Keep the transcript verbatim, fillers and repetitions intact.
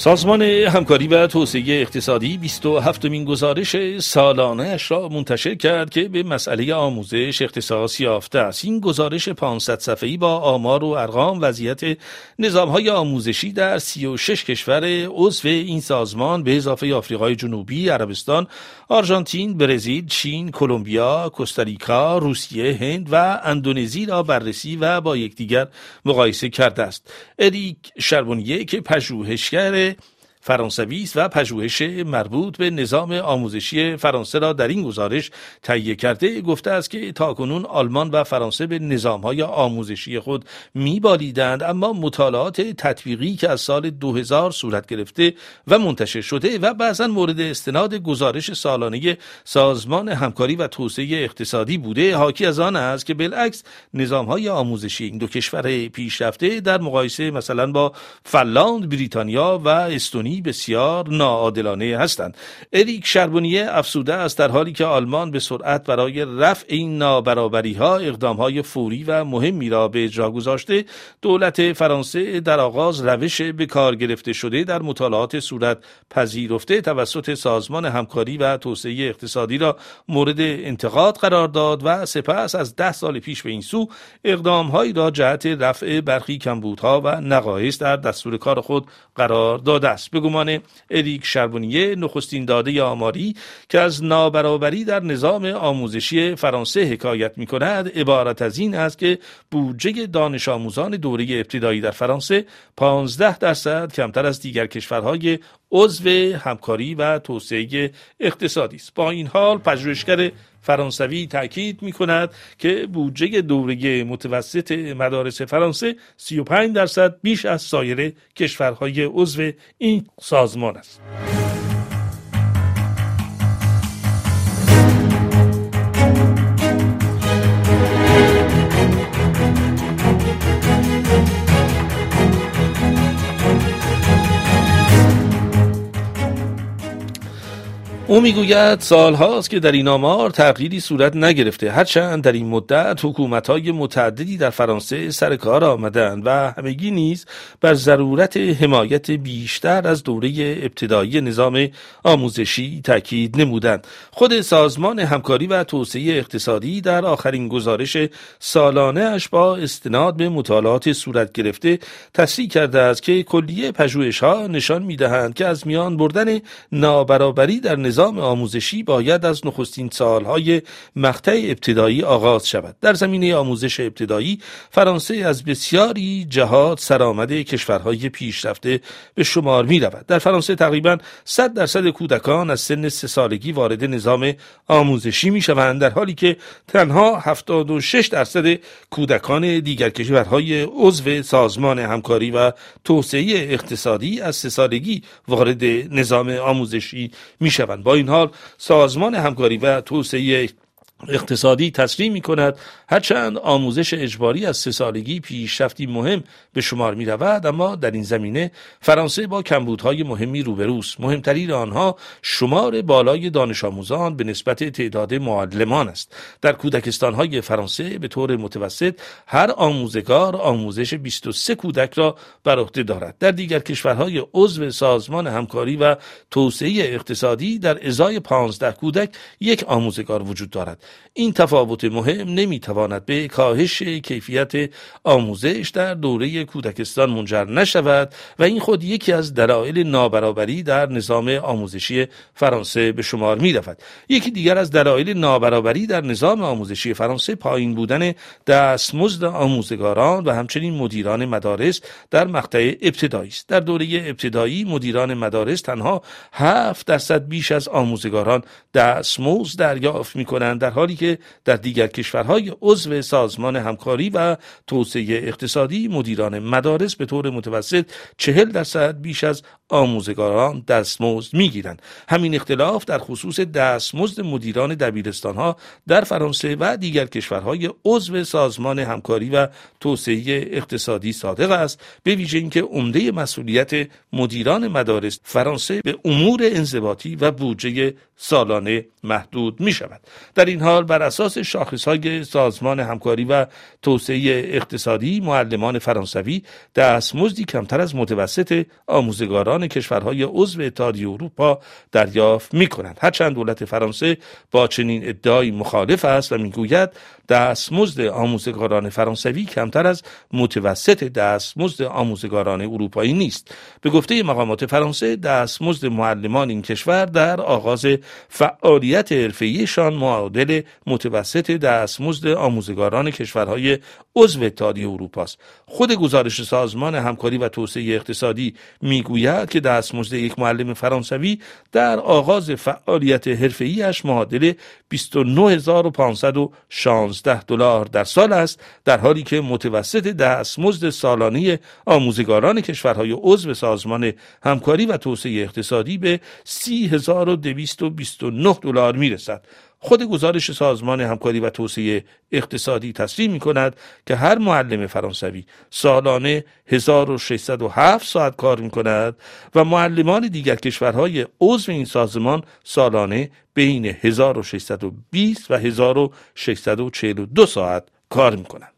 سازمان همکاری و توسعه اقتصادی بیست و هفتمین گزارش سالانه اش را منتشر کرد که به مسئله آموزش اختصاص یافته است. این گزارش پانصد صفحه‌ای با آمار و ارقام وضعیت نظام‌های آموزشی در سی و شش کشور عضو این سازمان به اضافه آفریقای جنوبی، عربستان، آرژانتین، برزیل، چین، کلمبیا، کوستاریکا، روسیه، هند و اندونزی را بررسی و با یکدیگر مقایسه کرده است. اریک شربونیه که پژوهشگر فرانسوی است و پژوهش مربوط به نظام آموزشی فرانسه را در این گزارش تهیه کرده، گفته است که تاکنون آلمان و فرانسه به نظام‌های آموزشی خود می‌بالیدند، اما مطالعات تطبیقی که از سال دو هزار صورت گرفته و منتشر شده و بعضاً مورد استناد گزارش سالانه سازمان همکاری و توسعه اقتصادی بوده، حاکی از آن است که بالعکس نظام‌های آموزشی این دو کشور پیشرفته در مقایسه مثلا با فنلاند، بریتانیا و استونی بسیار ناعادلانه هستند. اریک شربونیه افسوده است در حالی که آلمان به سرعت برای رفع این نابرابری‌ها اقدام‌های فوری و مهمی را به اجرا گذاشته، دولت فرانسه در آغاز روش به کار گرفته شده در مطالعات صورت پذیرفته توسط سازمان همکاری و توسعه اقتصادی را مورد انتقاد قرار داد و سپس از ده سال پیش به این سو اقدام‌هایی را جهت رفع برخی کمبودها و نقایص در دستور کار خود قرار داده است. به گمان اریک شربونیه، نخستین داده آماری که از نابرابری در نظام آموزشی فرانسه حکایت می‌کند عبارت از این است که بودجه دانش آموزان دوره ابتدایی در فرانسه پانزده درصد کمتر از دیگر کشورهای عضو همکاری و توسعه اقتصادی است. با این حال پژوهشگر فرانسوی تاکید می‌کند که بودجه دوره متوسط مدارس فرانسه سی و پنج درصد بیش از سایر کشورهای عضو این سازمان است. او میگوید سالهاست که در این آمار تغییری صورت نگرفته، هرچند در این مدت حکومت‌های متعددی در فرانسه سر کار آمدند و همگی نیز بر ضرورت حمایت بیشتر از دوره ابتدایی نظام آموزشی تاکید نمودند. خود سازمان همکاری و توسعه اقتصادی در آخرین گزارش سالانه اش با استناد به مطالعات صورت گرفته تصریح کرده است که کلیه پژوهش‌ها نشان می‌دهند که از میان بردن نابرابری در نظام آموزشی باید از نخستین سالهای مقطع ابتدایی آغاز شود. در زمینه آموزش ابتدایی فرانسه از بسیاری جهات سرآمد کشورهای پیشرفته به شمار می رود. در فرانسه تقریباً صد درصد کودکان از سن سه سالگی وارد نظام آموزشی می شوند، در حالی که تنها هفتاد و شش درصد کودکان دیگر کشورهای عضو سازمان همکاری و توسعه اقتصادی از سه سالگی وارد نظام آموزشی می شوند. با این حال سازمان همکاری و توسعه اقتصادی تصریح می کند هرچند آموزش اجباری از سه سالگی پیشرفتی مهم به شمار می رود، اما در این زمینه فرانسه با کمبودهای مهمی روبروست. مهمترین آنها شمار بالای دانش آموزان به نسبت تعداد معلمان است. در کودکستانهای فرانسه به طور متوسط هر آموزگار آموزش بیست و سه کودک را بر عهده دارد. در دیگر کشورهای عضو سازمان همکاری و توسعه اقتصادی در ازای پانزده کودک یک آموزگار وجود دارد. این تفاوت مهم نمیتواند به کاهش کیفیت آموزش در دوره کودکستان منجر نشود و این خود یکی از دلایل نابرابری در نظام آموزشی فرانسه به شمار می رود. یکی دیگر از دلایل نابرابری در نظام آموزشی فرانسه پایین بودن دستمزد آموزگاران و همچنین مدیران مدارس در مقطع ابتدایی است. در دوره ابتدایی مدیران مدارس تنها هفت درصد بیش از آموزگاران دستمزد دریافت می کنند، در حالی که در دیگر کشورهای عضو سازمان همکاری و توسعه اقتصادی مدیران مدارس به طور متوسط چهل درصد بیش از آموزگاران دستمزد میگیرند. همین اختلاف در خصوص دستمزد مدیران دبیرستانها در فرانسه و دیگر کشورهای عضو سازمان همکاری و توسعه اقتصادی صادق است، به ویژه اینکه عمده مسئولیت مدیران مدارس فرانسه به امور انضباطی و بودجه سالانه محدود می شود. در این حال بر اساس شاخص‌های سازمان همکاری و توسعه اقتصادی معلمان فرانسوی دستمزدی کمتر از متوسط آموزگاران کشورهای عضو اتحادیه اروپا دریافت می‌کنند. هرچند دولت فرانسه با چنین ادعایی مخالف است و میگوید دستمزد آموزگاران فرانسوی کمتر از متوسط دستمزد آموزگاران اروپایی نیست. به گفته مقامات فرانسه دستمزد معلمان این کشور در آغاز فعالیت حرفه‌ایشان معادل متوسط دستمزد آموزگاران کشورهای عضو اتحادیه اروپا است. خود گزارش سازمان همکاری و توسعه اقتصادی میگوید که دستمزد یک معلم فرانسوی در آغاز فعالیت حرفه‌ایش معادل بیست و نه هزار و پانصد و شانزده دلار در سال است، در حالی که متوسط دستمزد سالانه آموزگاران کشورهای عضو سازمان همکاری و توسعه اقتصادی به سی هزار و دویست و بیست و نه دلار میرسد. خود گزارش سازمان همکاری و توسعه اقتصادی تصریح می‌کند که هر معلم فرانسوی سالانه هزار و ششصد و هفت ساعت کار می‌کند و معلمان دیگر کشورهای عضو این سازمان سالانه بین هزار و ششصد و بیست و هزار و ششصد و چهل و دو ساعت کار می‌کنند.